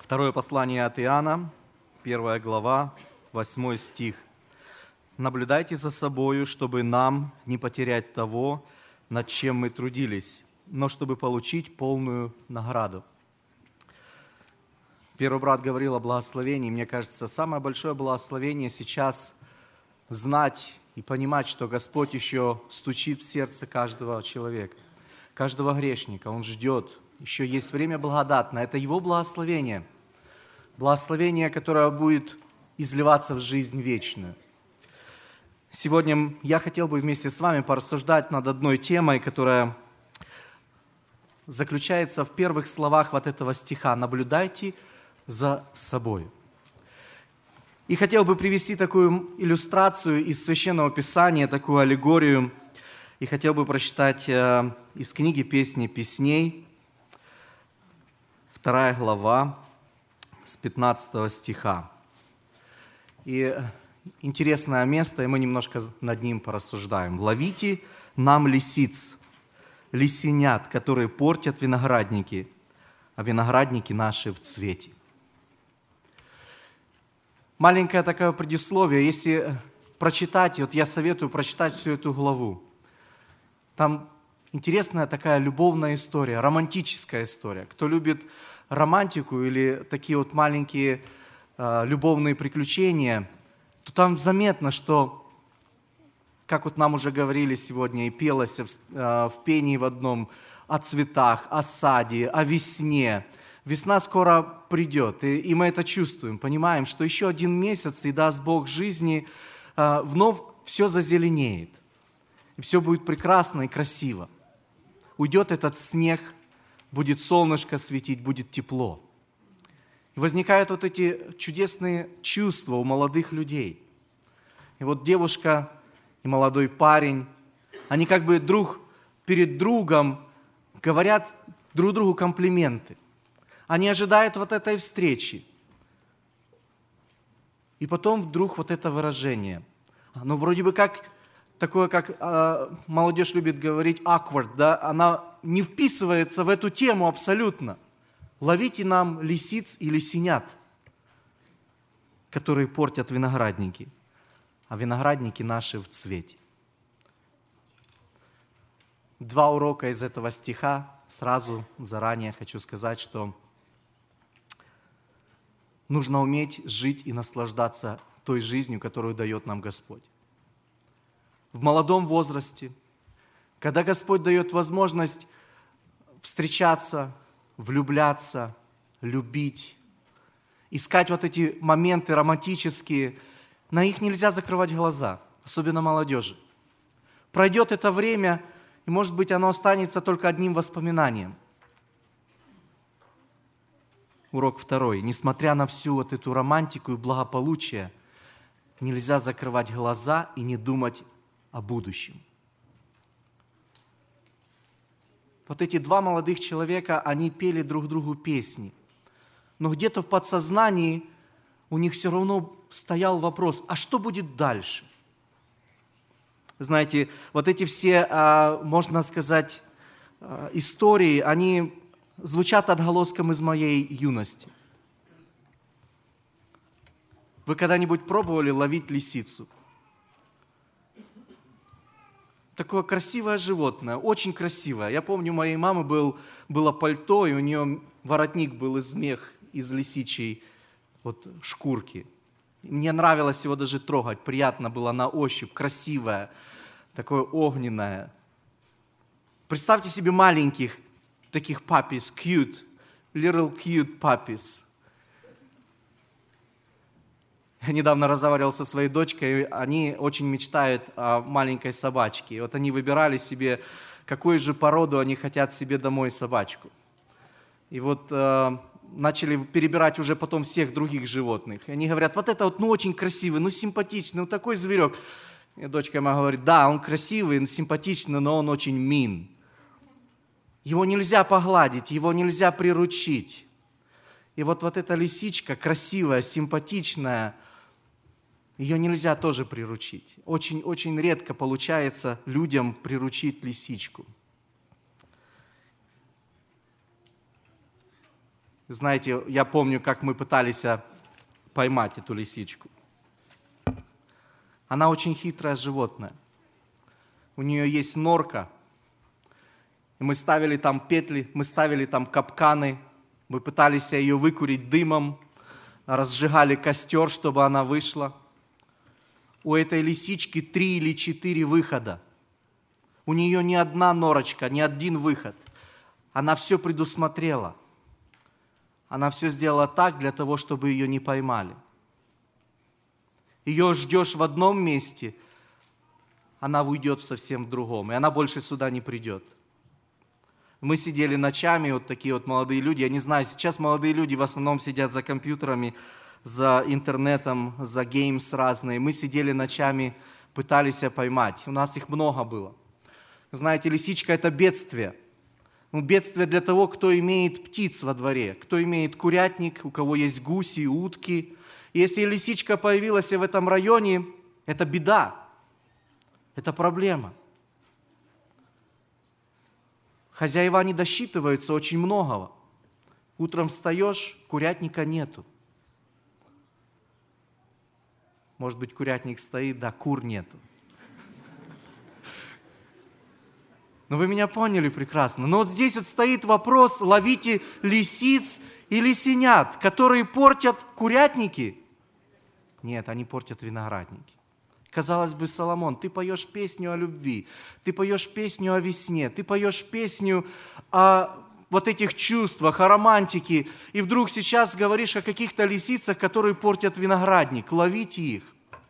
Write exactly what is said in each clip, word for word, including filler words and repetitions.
Второе послание от Иоанна, первая глава, восьмой стих. «Наблюдайте за собою, чтобы нам не потерять того, над чем мы трудились, но чтобы получить полную награду». Первый брат говорил о благословении. Мне кажется, самое большое благословение сейчас знать и понимать, что Господь еще стучит в сердце каждого человека, каждого грешника. Он ждет. Еще есть время благодатное. Это Его благословение. Благословение, которое будет изливаться в жизнь вечную. Сегодня я хотел бы вместе с вами порассуждать над одной темой, которая заключается в первых словах вот этого стиха. «Наблюдайте за собой». И хотел бы привести такую иллюстрацию из Священного Писания, такую аллегорию. И хотел бы прочитать из книги «Песни песней», вторая глава, с пятнадцатого стиха. И интересное место, и мы немножко над ним порассуждаем. «Ловите нам лисиц, лисенят, которые портят виноградники, а виноградники наши в цвете». Маленькое такое предисловие, если прочитать, вот я советую прочитать всю эту главу. Там интересная такая любовная история, романтическая история. Кто любит романтику или такие вот маленькие э, любовные приключения, то там заметно, что, как вот нам уже говорили сегодня и пелось в, э, в пении в одном, о цветах, о саде, о весне. Весна скоро придет, и, и мы это чувствуем, понимаем, что еще один месяц, и даст Бог жизни, э, вновь все зазеленеет, и все будет прекрасно и красиво. Уйдет этот снег, будет солнышко светить, будет тепло. И возникают вот эти чудесные чувства у молодых людей. И вот девушка и молодой парень, они как бы друг перед другом говорят друг другу комплименты. Они ожидают вот этой встречи. И потом вдруг вот это выражение. Ну, вроде бы как такое, как э, молодежь любит говорить, awkward, да, она не вписывается в эту тему абсолютно. Ловите нам лисиц и лисенят, которые портят виноградники, а виноградники наши в цвете. Два урока из этого стиха. Сразу, заранее хочу сказать, что нужно уметь жить и наслаждаться той жизнью, которую дает нам Господь. В молодом возрасте, когда Господь дает возможность встречаться, влюбляться, любить, искать вот эти моменты романтические, на них нельзя закрывать глаза, особенно молодежи. Пройдет это время, и, может быть, оно останется только одним воспоминанием. Урок второй. Несмотря на всю вот эту романтику и благополучие, нельзя закрывать глаза и не думать о будущем. Вот эти два молодых человека, они пели друг другу песни. Но где-то в подсознании у них все равно стоял вопрос, а что будет дальше? Знаете, вот эти все, можно сказать, истории, они звучат отголоском из моей юности. Вы когда-нибудь пробовали ловить лисицу? Такое красивое животное, очень красивое. Я помню, у моей мамы был, было пальто, и у нее воротник был из мех, из лисичьей вот, шкурки. Мне нравилось его даже трогать, приятно было на ощупь, красивое, такое огненное. Представьте себе маленьких таких puppies, cute, little cute puppies. Я недавно разговаривал со своей дочкой, они очень мечтают о маленькой собачке. И вот они выбирали себе, какую же породу они хотят себе домой собачку. И вот э, начали перебирать уже потом всех других животных. И они говорят, вот это вот, ну, очень красивый, ну, симпатичный, ну, такой зверек. И дочка моя говорит, да, он красивый, симпатичный, но он очень mean. Его нельзя погладить, его нельзя приручить. И вот, вот эта лисичка, красивая, симпатичная, ее нельзя тоже приручить. Очень-очень редко получается людям приручить лисичку. Знаете, я помню, как мы пытались поймать эту лисичку. Она очень хитрое животное. У нее есть норка. И мы ставили там петли, мы ставили там капканы, мы пытались ее выкурить дымом, разжигали костер, чтобы она вышла. У этой лисички три или четыре выхода. У нее ни одна норочка, ни один выход. Она все предусмотрела. Она все сделала так, для того, чтобы ее не поймали. Ее ждешь в одном месте, она уйдет в совсем другом, и она больше сюда не придет. Мы сидели ночами, вот такие вот молодые люди, я не знаю, сейчас молодые люди в основном сидят за компьютерами, за интернетом, за геймс разные. Мы сидели ночами, пытались поймать, у нас их много было. Знаете, лисичка – это бедствие. Ну, бедствие для того, кто имеет птиц во дворе, кто имеет курятник, у кого есть гуси, утки. Если лисичка появилась в этом районе, это беда, это проблема. Хозяева не досчитываются очень многого. Утром встаешь, курятника нету. Может быть, курятник стоит, да, кур нету. Но вы меня поняли прекрасно. Но вот здесь вот стоит вопрос: ловите лисиц и лисенят, которые портят курятники? Нет, они портят виноградники. Казалось бы, Соломон, ты поешь песню о любви, ты поешь песню о весне, ты поешь песню о вот этих чувствах, о романтике, и вдруг сейчас говоришь о каких-то лисицах, которые портят виноградник. Ловите их.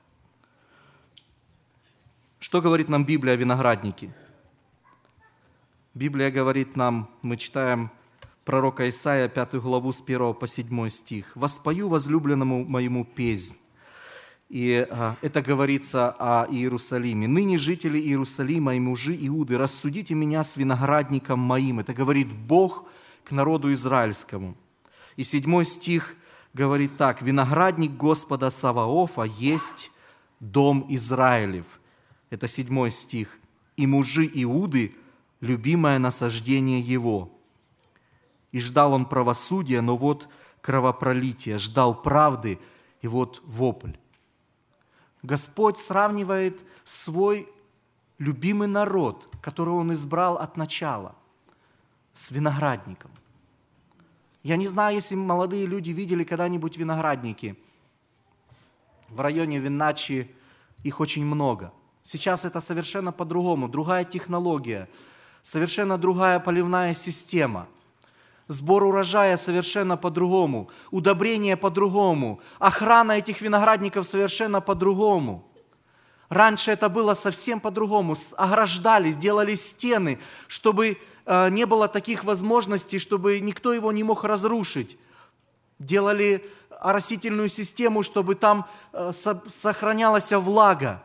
Что говорит нам Библия о винограднике? Библия говорит нам, мы читаем пророка Исаия, пятую главу, с первого по седьмой стих. «Воспою возлюбленному моему песнь». И а, это говорится о Иерусалиме. «Ныне жители Иерусалима и мужи Иуды, рассудите меня с виноградником моим». Это говорит Бог к народу израильскому. И седьмой стих говорит так: «Виноградник Господа Саваофа есть дом Израилев». Это седьмой стих. «И мужи Иуды – любимое насаждение его. И ждал он правосудия, но вот кровопролитие, ждал правды, и вот вопль». Господь сравнивает свой любимый народ, которого Он избрал от начала, с виноградником. Я не знаю, если молодые люди видели когда-нибудь виноградники. В районе Винначи их очень много. Сейчас это совершенно по-другому, другая технология, совершенно другая поливная система. Сбор урожая совершенно по-другому, удобрение по-другому, охрана этих виноградников совершенно по-другому. Раньше это было совсем по-другому. Ограждали, делали стены, чтобы э, не было таких возможностей, чтобы никто его не мог разрушить. Делали оросительную систему, чтобы там э, со- сохранялась влага.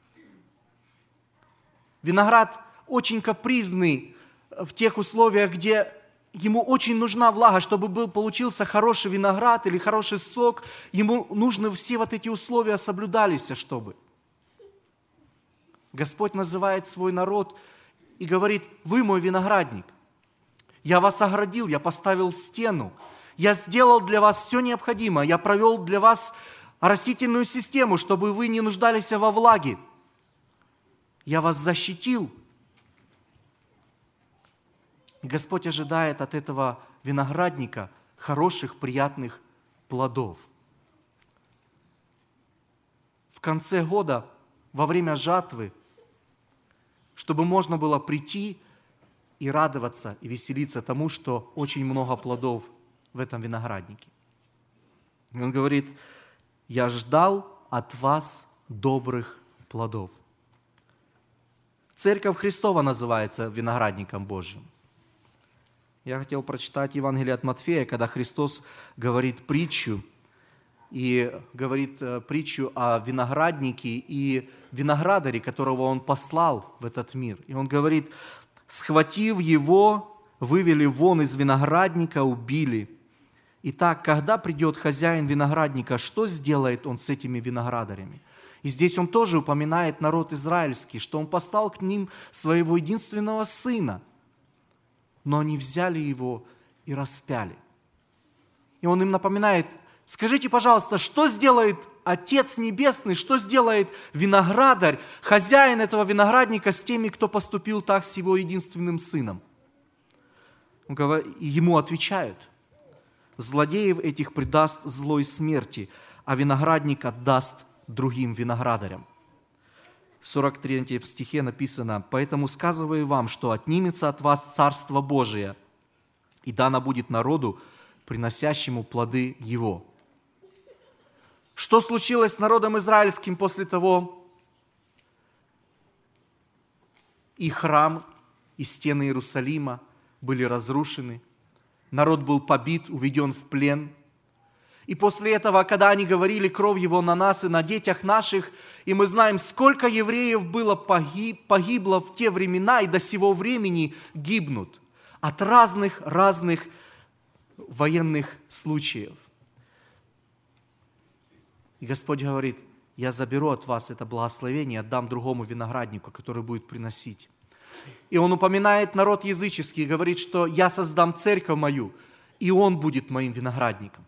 Виноград очень капризный в тех условиях, где ему очень нужна влага, чтобы был, получился хороший виноград или хороший сок. Ему нужны все вот эти условия соблюдались, чтобы. Господь называет свой народ и говорит: вы мой виноградник. Я вас оградил, я поставил стену. Я сделал для вас все необходимое. Я провел для вас оросительную систему, чтобы вы не нуждались во влаге. Я вас защитил. И Господь ожидает от этого виноградника хороших, приятных плодов. В конце года, во время жатвы, чтобы можно было прийти и радоваться, и веселиться тому, что очень много плодов в этом винограднике. И Он говорит: я ждал от вас добрых плодов. Церковь Христова называется виноградником Божьим. Я хотел прочитать Евангелие от Матфея, когда Христос говорит притчу, и говорит притчу о винограднике и виноградаре, которого Он послал в этот мир. И Он говорит: схватив его, вывели вон из виноградника, убили. Итак, когда придет хозяин виноградника, что сделает он с этими виноградарями? И здесь Он тоже упоминает народ израильский, что Он послал к ним своего единственного сына, но они взяли его и распяли. И он им напоминает: скажите, пожалуйста, что сделает Отец Небесный, что сделает виноградарь, хозяин этого виноградника с теми, кто поступил так с его единственным сыном? Ему отвечают: злодеев этих предаст злой смерти, а виноградник отдаст другим виноградарям. В сорок третьем стихе написано: «Поэтому сказываю вам, что отнимется от вас Царство Божие, и дано будет народу, приносящему плоды его». Что случилось с народом израильским после того? И храм, и стены Иерусалима были разрушены. Народ был побит, уведен в плен. И после этого, когда они говорили: кровь его на нас и на детях наших, и мы знаем, сколько евреев было погиб, погибло в те времена и до сего времени гибнут от разных-разных военных случаев. И Господь говорит: я заберу от вас это благословение, отдам другому винограднику, который будет приносить. И Он упоминает народ языческий и говорит, что я создам церковь мою, и он будет моим виноградником.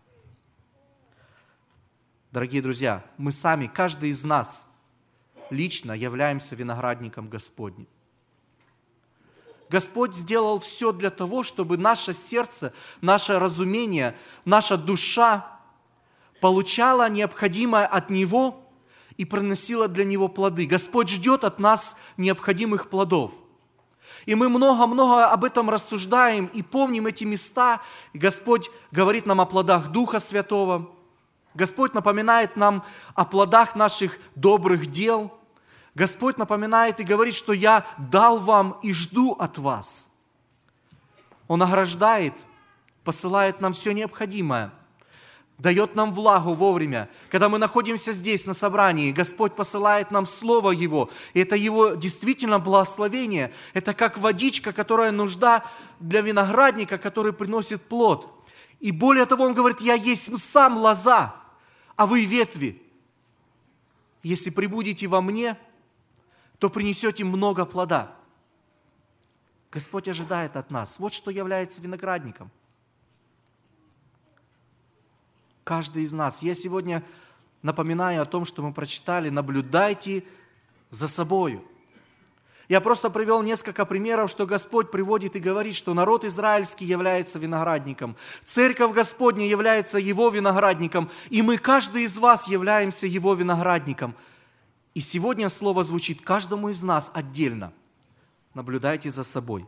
Дорогие друзья, мы сами, каждый из нас лично являемся виноградником Господним. Господь сделал все для того, чтобы наше сердце, наше разумение, наша душа получала необходимое от Него и приносила для Него плоды. Господь ждет от нас необходимых плодов. И мы много-много об этом рассуждаем и помним эти места. И Господь говорит нам о плодах Духа Святого. Господь напоминает нам о плодах наших добрых дел. Господь напоминает и говорит, что я дал вам и жду от вас. Он ограждает, посылает нам все необходимое, дает нам влагу вовремя. Когда мы находимся здесь, на собрании, Господь посылает нам Слово Его. И это Его действительно благословение. Это как водичка, которая нужда для виноградника, который приносит плод. И более того, Он говорит: я есть сам лоза, а вы ветви. Если пребудете во мне, то принесете много плода. Господь ожидает от нас. Вот что является виноградником. Каждый из нас. Я сегодня напоминаю о том, что мы прочитали: наблюдайте за собою. Я просто привел несколько примеров, что Господь приводит и говорит, что народ израильский является виноградником, церковь Господня является Его виноградником, и мы, каждый из вас, являемся Его виноградником. И сегодня слово звучит каждому из нас отдельно. Наблюдайте за собой.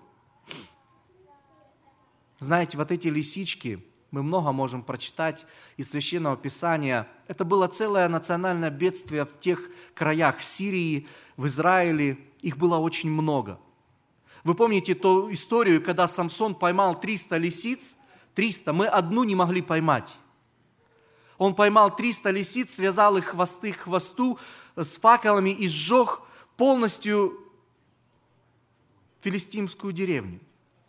Знаете, вот эти лисички, мы много можем прочитать из Священного Писания. Это было целое национальное бедствие в тех краях, в Сирии, в Израиле. Их было очень много. Вы помните ту историю, когда Самсон поймал триста лисиц? триста, мы одну не могли поймать. Он поймал триста лисиц, связал их хвосты к хвосту с факелами и сжег полностью филистимскую деревню.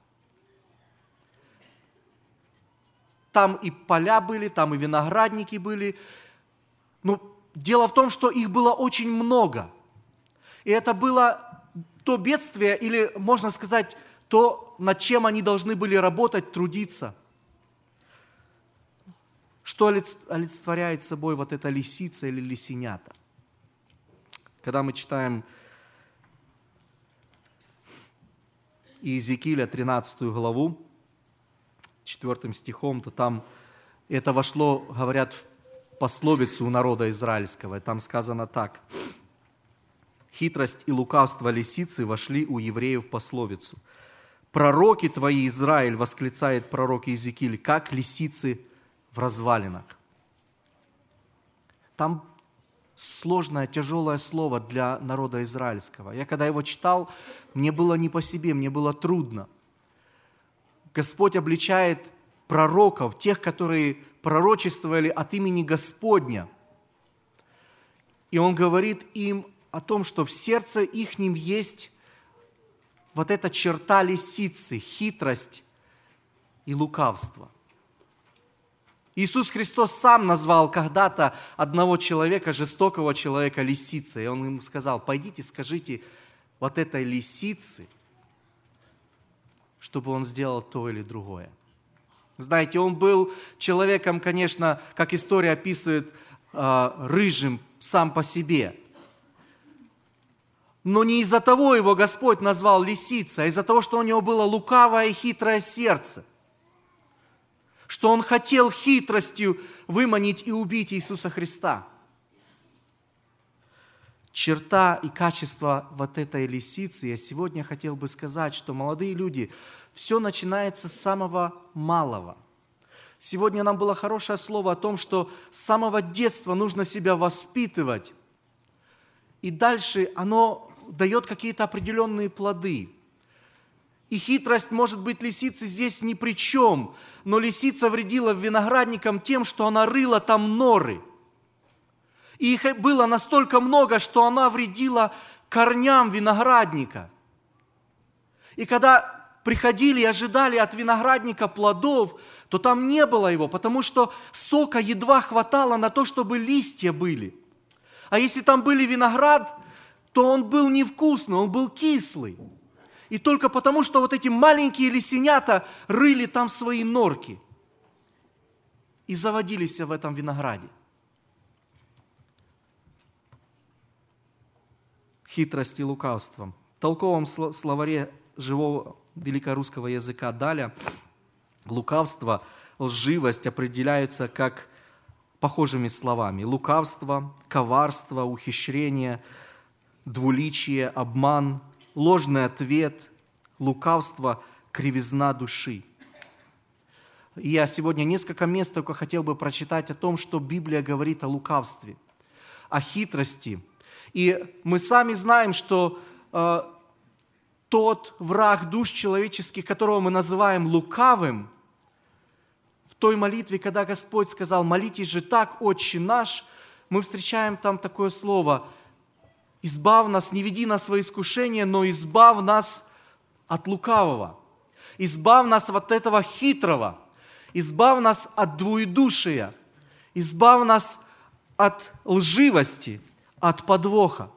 Там и поля были, там и виноградники были. Но дело в том, что их было очень много. И это было то бедствие, или, можно сказать, то, над чем они должны были работать, трудиться. Что олицетворяет собой вот эта лисица или лисенята? Когда мы читаем Иезекииля тринадцатую главу, четвёртым стихом, то там это вошло, говорят, в пословицу у народа израильского. И там сказано так: «Хитрость и лукавство лисицы вошли у евреев в пословицу. Пророки твои, Израиль, восклицает пророк Иезекииль, как лисицы в развалинах». Там сложное, тяжелое слово для народа израильского. Я когда его читал, мне было не по себе, мне было трудно. Господь обличает пророков, тех, которые пророчествовали от имени Господня. И Он говорит им о том, что в сердце ихнем есть вот эта черта лисицы, хитрость и лукавство. Иисус Христос сам назвал когда-то одного человека, жестокого человека, лисицей. И Он ему сказал: пойдите, скажите вот этой лисице, чтобы он сделал то или другое. Знаете, он был человеком, конечно, как история описывает, рыжим сам по себе. Но не из-за того его Господь назвал лисицей, а из-за того, что у него было лукавое и хитрое сердце. Что он хотел хитростью выманить и убить Иисуса Христа. Черта и качество вот этой лисицы, я сегодня хотел бы сказать, что, молодые люди, все начинается с самого малого. Сегодня нам было хорошее слово о том, что с самого детства нужно себя воспитывать. И дальше оно дает какие-то определенные плоды. И хитрость, может быть, лисицы здесь ни при чем, но лисица вредила виноградникам тем, что она рыла там норы. И их было настолько много, что она вредила корням виноградника. И когда приходили и ожидали от виноградника плодов, то там не было его, потому что сока едва хватало на то, чтобы листья были. А если там были виноград, то он был невкусный, он был кислый. И только потому, что вот эти маленькие лисенята рыли там свои норки и заводились в этом винограде. Хитрость и лукавство. В толковом словаре живого великорусского языка «Даля» лукавство, лживость определяются как похожими словами. Лукавство, коварство, ухищрение, двуличие, обман, ложный ответ, лукавство, кривизна души. И я сегодня несколько мест только хотел бы прочитать о том, что Библия говорит о лукавстве, о хитрости. И мы сами знаем, что э, тот враг душ человеческих, которого мы называем лукавым, в той молитве, когда Господь сказал: «Молитесь же так, Отче наш», мы встречаем там такое слово: «Избав нас, не веди нас во искушение, но избав нас от лукавого». Избав нас от этого хитрого, избав нас от двоедушия, избав нас от лживости, от подвоха.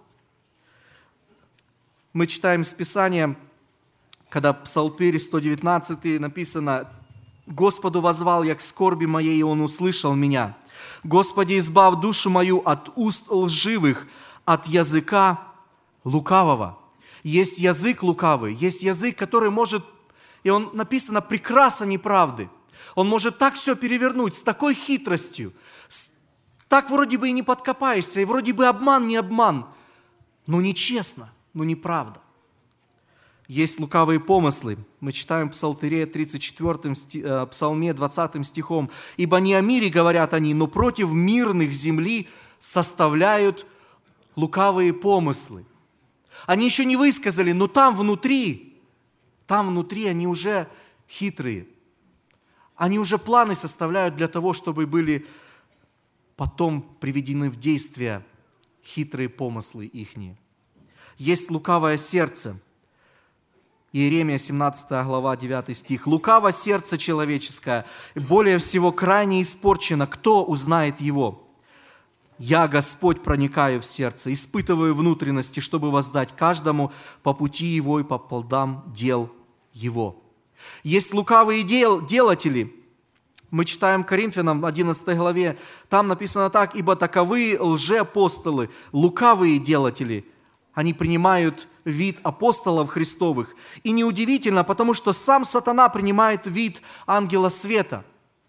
Мы читаем из Писания, когда Псалтырь сто девятнадцатый написано: «Господу воззвал я к скорби моей, и Он услышал меня. Господи, избав душу мою от уст лживых, от языка лукавого». Есть язык лукавый, есть язык, который может, и он написано, прекраса неправды. Он может так все перевернуть, с такой хитростью, с так вроде бы и не подкопаешься, и вроде бы обман, не обман, но нечестно, но неправда. Есть лукавые помыслы. Мы читаем в Псалтыре тридцать четвёртом Псалме двадцатым стихом: «Ибо не о мире говорят они, но против мирных земли составляют лукавые помыслы». Они еще не высказали, но там внутри, там внутри они уже хитрые. Они уже планы составляют для того, чтобы были потом приведены в действие хитрые помыслы ихние. Есть лукавое сердце. Иеремия семнадцатая глава, девятый стих. «Лукаво сердце человеческое, более всего крайне испорчено. Кто узнает его? Я, Господь, проникаю в сердце, испытываю внутренности, чтобы воздать каждому по пути его и по плодам дел его». Есть лукавые дел, делатели. Мы читаем Коринфянам в одиннадцатой главе, там написано так: «Ибо таковые лжеапостолы, лукавые делатели, они принимают вид апостолов Христовых». И неудивительно, потому что сам сатана принимает вид ангела света.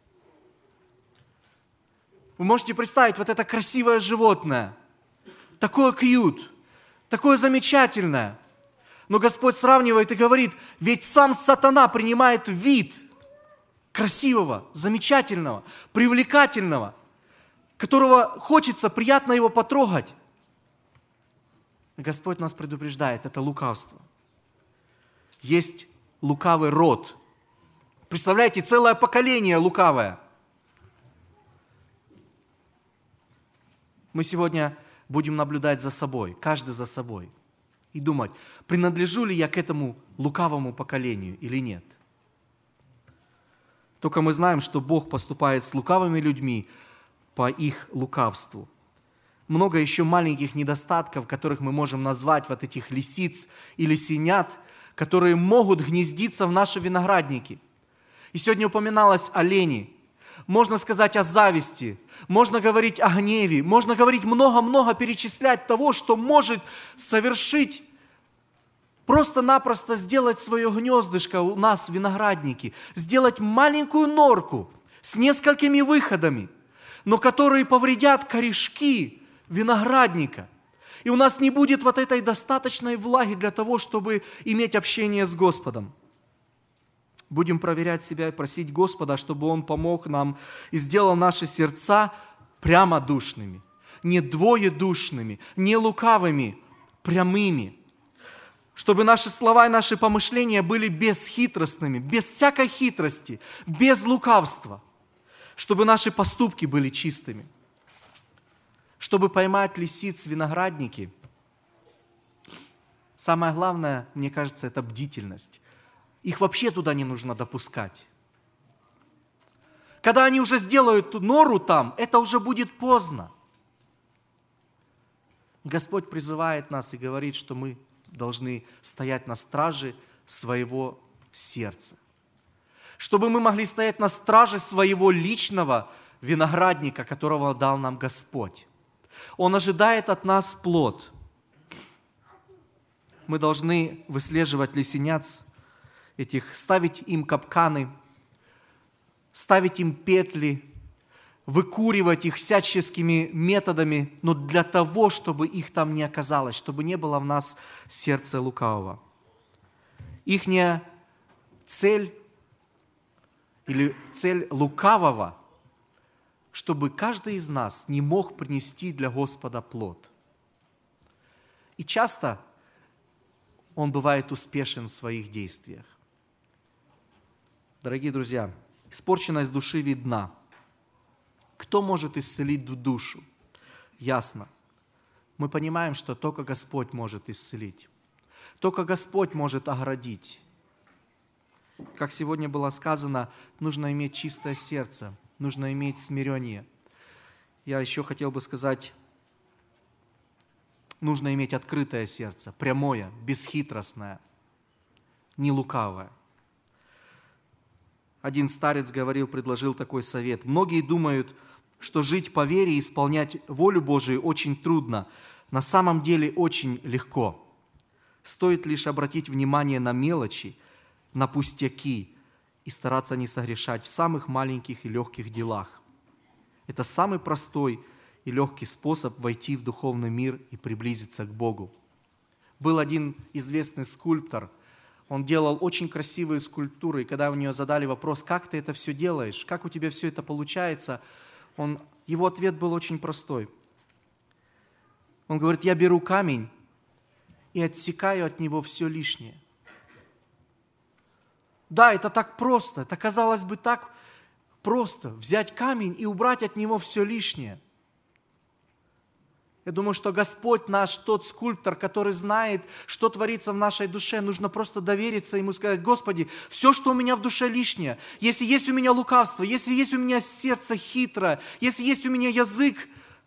Вы можете представить, вот это красивое животное, такое кьют, такое замечательное. Но Господь сравнивает и говорит: ведь сам сатана принимает вид красивого, замечательного, привлекательного, которого хочется приятно его потрогать. Господь нас предупреждает, это лукавство. Есть лукавый род. Представляете, целое поколение лукавое. Мы сегодня будем наблюдать за собой, каждый за собой, и думать, принадлежу ли я к этому лукавому поколению или нет. Только мы знаем, что Бог поступает с лукавыми людьми по их лукавству. Много еще маленьких недостатков, которых мы можем назвать, вот этих лисиц и лисенят, которые могут гнездиться в наши виноградники. И сегодня упоминалось о лени. Можно сказать о зависти, можно говорить о гневе, можно говорить много-много, перечислять того, что может совершить, просто-напросто сделать свое гнездышко у нас в винограднике, сделать маленькую норку с несколькими выходами, но которые повредят корешки виноградника. И у нас не будет вот этой достаточной влаги для того, чтобы иметь общение с Господом. Будем проверять себя и просить Господа, чтобы Он помог нам и сделал наши сердца прямодушными, не двоедушными, не лукавыми, прямыми. Чтобы наши слова и наши помышления были бесхитростными, без всякой хитрости, без лукавства. Чтобы наши поступки были чистыми. Чтобы поймать лисиц в винограднике, самое главное, мне кажется, это бдительность. Их вообще туда не нужно допускать. Когда они уже сделают нору там, это уже будет поздно. Господь призывает нас и говорит, что мы должны стоять на страже своего сердца. Чтобы мы могли стоять на страже своего личного виноградника, которого дал нам Господь. Он ожидает от нас плод. Мы должны выслеживать лисенят этих, ставить им капканы, ставить им петли, выкуривать их всяческими методами, но для того, чтобы их там не оказалось, чтобы не было в нас сердца лукавого. Ихняя цель или цель лукавого, чтобы каждый из нас не мог принести для Господа плод. И часто он бывает успешен в своих действиях. Дорогие друзья, испорченность души видна. Кто может исцелить душу? Ясно. Мы понимаем, что только Господь может исцелить. Только Господь может оградить. Как сегодня было сказано, нужно иметь чистое сердце, нужно иметь смирение. Я еще хотел бы сказать, нужно иметь открытое сердце, прямое, бесхитростное, не лукавое. Один старец говорил, предложил такой совет. Многие думают, что жить по вере и исполнять волю Божию очень трудно. На самом деле очень легко. Стоит лишь обратить внимание на мелочи, на пустяки и стараться не согрешать в самых маленьких и легких делах. Это самый простой и легкий способ войти в духовный мир и приблизиться к Богу. Был один известный скульптор. Он делал очень красивые скульптуры, и когда у него задали вопрос, как ты это все делаешь, как у тебя все это получается, он, его ответ был очень простой. Он говорит, я беру камень и отсекаю от него все лишнее. Да, это так просто, это казалось бы так просто, взять камень и убрать от него все лишнее. Я думаю, что Господь наш, тот скульптор, который знает, что творится в нашей душе, нужно просто довериться Ему и сказать, Господи, все, что у меня в душе лишнее, если есть у меня лукавство, если есть у меня сердце хитрое, если есть у меня язык,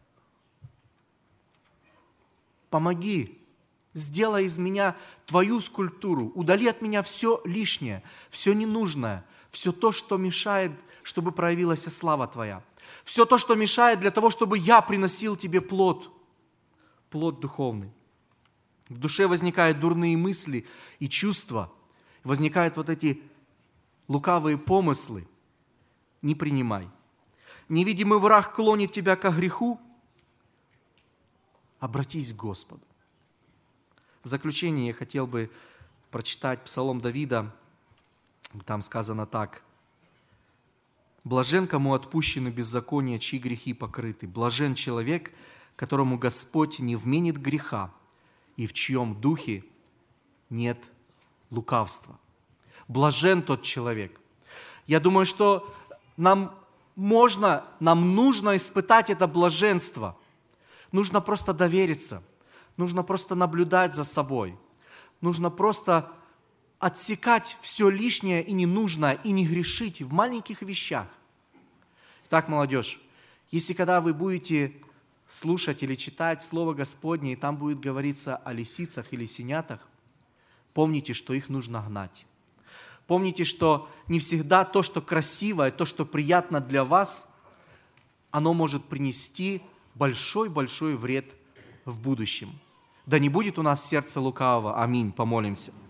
помоги, сделай из меня Твою скульптуру, удали от меня все лишнее, все ненужное, все то, что мешает, чтобы проявилась слава Твоя, все то, что мешает для того, чтобы я приносил Тебе плод, плод духовный. В душе возникают дурные мысли и чувства, возникают вот эти лукавые помыслы. Не принимай. Невидимый враг клонит тебя ко греху. Обратись к Господу. В заключение я хотел бы прочитать Псалом Давида. Там сказано так. «Блажен, кому отпущены беззакония, чьи грехи покрыты. Блажен человек, которому Господь не вменит греха, и в чьем духе нет лукавства». Блажен тот человек. Я думаю, что нам можно, нам нужно испытать это блаженство. Нужно просто довериться. Нужно просто наблюдать за собой. Нужно просто отсекать все лишнее и ненужное, и не грешить в маленьких вещах. Итак, молодежь, если когда вы будете слушать или читать Слово Господне, и там будет говориться о лисицах или синятах, помните, что их нужно гнать. помните, что не всегда то, что красивое, то, что приятно для вас, оно может принести большой-большой вред в будущем. Да не будет у нас сердца лукавого. Аминь. Помолимся.